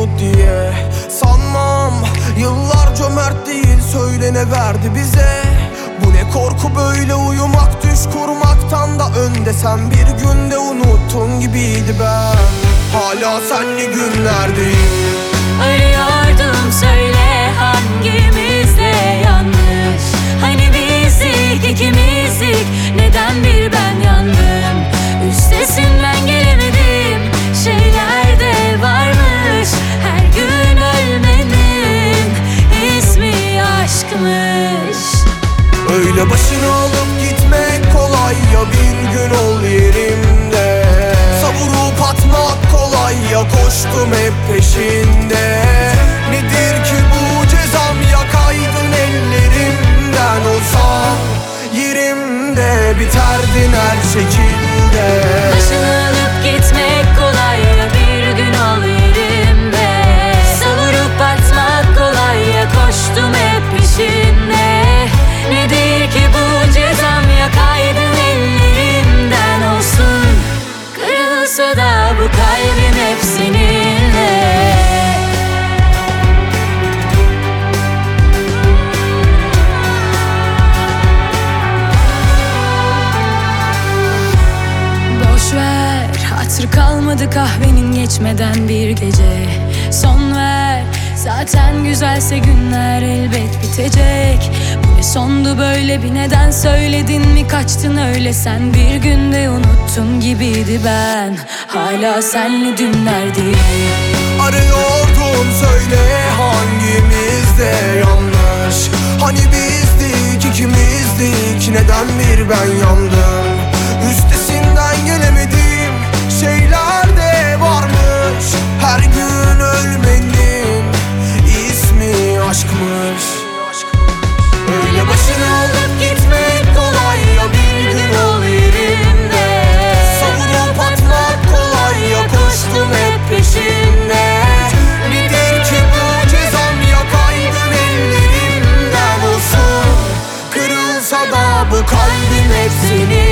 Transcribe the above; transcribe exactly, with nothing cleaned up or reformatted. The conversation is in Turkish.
unut diye. Sanmam, yıllar cömert değil, söyle ne verdi bize. Bu ne korku böyle uyumak, düş kurmaktan da önde. Sen bir günde unuttun gibiydi ben. Hala senli günlerdeyim. Arıyordum, söyle hangimizde yanlış? Hani bizdik, ikimizdik, neden bir ben yandım? Üstesinden gelemedim, şeyler de varmış. Her gün ölmenin ismi aşkmış. Öyle başını alıp gitmek kolay ya, bir gün ol yerimde. Savurup atmak kolay ya, koştum hep peşinde. Nedir ki bu cezam, yakaydın ellerimden. Olsan yerimde, biterdin her şekilde. Başını alıp gitmek kolay ya, bir gün ol yerimde. Savurup atmak kolay ya, koştum hep peşinde. Nedir ki bu cezam, yakaydın ellerimden. Olsun, kırılsa da bu kalbim hep seninle. Boşver, hatır kalmadı kahvenin geçmeden bir gece. Son ver, zaten güzelse günler elbet bitecek. Bu ne sondu böyle, bir neden söyledin mi, kaçtın öyle sen. Bir günde unuttun gibiydi ben, hala senli dünlerdeyim. Arıyordum, söyle hangimizde yanlış? Hani bizdik, ikimizdik, neden bir ben yandım? Üstesinden gelemedim, şeyler de varmış. Her gün ölmenin ismi aşkmış. Öyle başını alıp gitmek kolay ya, bir gün ol yerimde. Savurup atmak kolay ya, koştum hep peşinde. Nedir ki bu cezam, yakaydın ellerimden. Olsun, kırılsa da bu kalbim hep senin.